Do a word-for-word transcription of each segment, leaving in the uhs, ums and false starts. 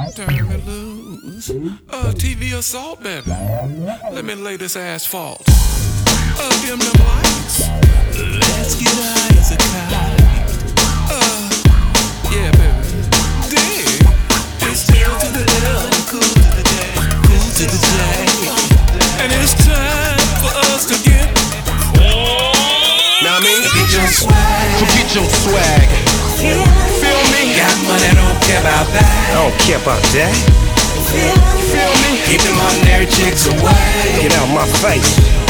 Turn me loose. Uh, T V assault, baby. Let me lay this asphalt. Uh, dim them lights. Let's get high as a kite. Uh, yeah, baby. Dig. It's still to the L and cool to the J. Cool to the J. And it's time for us to get. Now I mean, forget your swag. Forget your swag. Feel me? Got money, don't care about that. I don't care about that. Feel me? Keep them on their chicks away. Get out my face.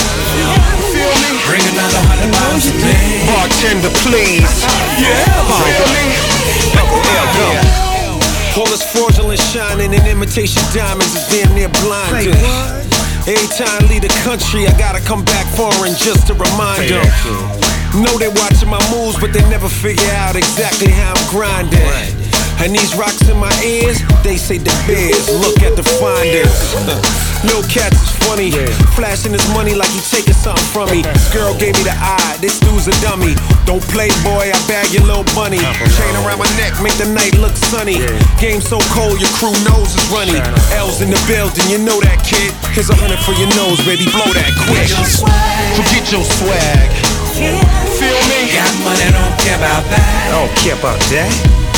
Feel me? Bring another hundred bottles to me. Bartender, please. Yeah, Feel me? Uncle L, go. All this fraudulent shining and imitation diamonds is damn near blinding. Every time I leave the country, I gotta come back foreign just to remind them. Know they watching my moves, but they never figure out exactly how I'm grinding. And these rocks in my ears, they say the bears, look at the finders. Lil' Cats is funny, flashing his money like he taking something from me. This girl gave me the eye, this dude's a dummy. Don't play, boy, I bag your little bunny. Chain around my neck, make the night look sunny. Game so cold, your crew knows it's runny. L's in the building, you know that, kid. Here's a hundred for your nose, baby, blow that quick. Forget your swag. Feel me? Got money, don't care about that. I don't care about that.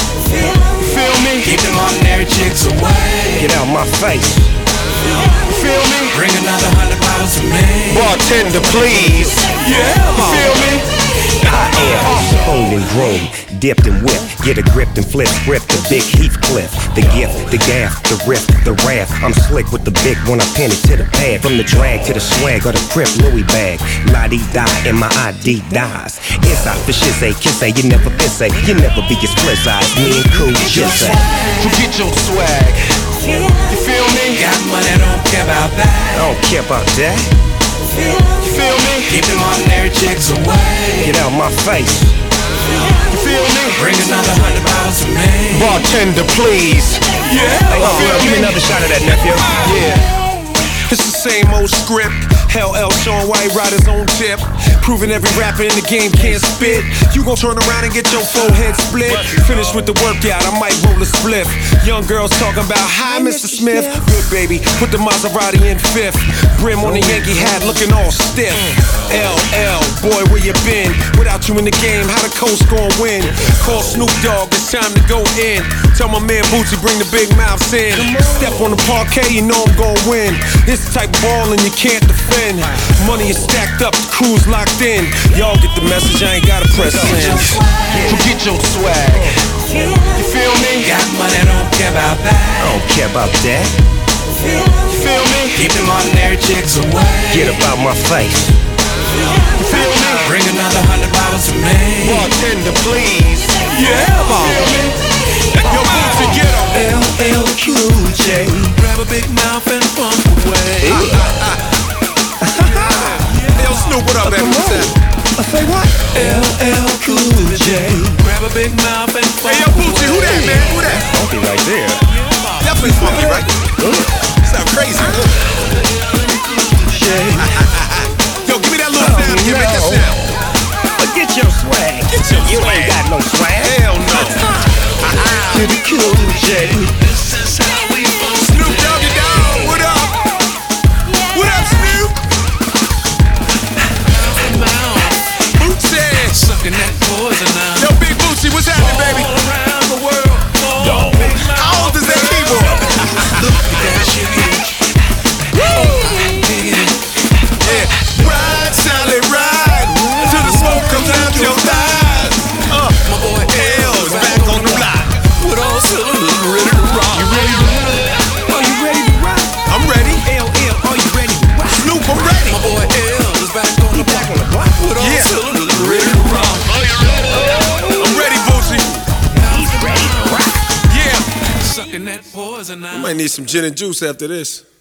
Feel me? Keep them on their chicks away. Get out my face. Feel me? Bring another hundred bottles to me. Bartender, please. Yeah, feel me? I am honed and groomed, dipped and whipped. Get a grip and flip, grip the big Heathcliff. The gift, the gaff, the riff, the wrath. I'm slick with the big when I pin it to the pad. From the drag to the swag or the crip Louis bag. La-dee-die and my I D dies. Inside for shit say, kiss say, you never piss say. You never be as split eyes, me and cool just say. Forget your swag. You feel me? got money, don't care about that. I don't care about that. You feel me? Keep them on their chicks away. Get out my face. You feel me? Bring another hundred bottles to me. Bartender, please. Yeah. Oh, feel give me another shot of that, nephew. Yeah. It's the same old script. L L Sean White Riders on tip. Proving every rapper in the game can't spit. You gon' turn around and get your forehead split. Finish with the workout, I might roll a spliff. Young girls talking about, hi, Mister Smith. Good baby, put the Maserati in fifth. Brim on the Yankee hat, looking all stiff. L L, boy, where you been? Without you in the game, how the Coast gon' win? Call Snoop Dogg, it's time to go in. Tell my man Bootsy, bring the big mouths in. Step on the parquet, you know I'm gon' win. This type of ballin' you can't defend. Money is stacked up, the crew's locked in. Y'all get the message, I ain't gotta press in. Forget your swag. You feel me? Got money, don't care about that. I don't care about that. You feel me? Keep them on their chicks away. Get about my face. You feel me? Bring another hundred bottles to me. Bartender, please. Yeah, feel me? Yo, Bootsy, get up. L L Cool J. Grab a big mouth and pump away. Yo, Snoop, what up, baby? What's that? I say what? L L Cool J. Grab a big mouth and pump away. Hey, yo, Bootsy, who that, man? Who that? Funky right there. Definitely funky, right? Sound crazy. Yo, give me that little sound again, make that sound. Forget your swag. Get your You swag. ain't got no swag. Hell no. To the Cool J. Snoop Doggy Dogg, what up? What up, Snoop? Bootsy. Sucking that poison now. Yo, Big Bootsy, what's happening, baby? All around the world. Yo. How old is that keyboard? Look at that shit. Yeah. Ride, Sally, ride. Till the smoke comes out your thighs. Uh, My boy L is back on the block. with all cylinders ready to rock. You ready to ride? Are you ready to ride? I'm ready. L L, are you ready to ride? Snoop, I'm ready. My boy L is back on the block. On the block. With all Yeah. cylinders ready to rock. I'm ready, Bootsy. He's ready to ride. Yeah. Sucking that poison now. Might need some gin and juice after this.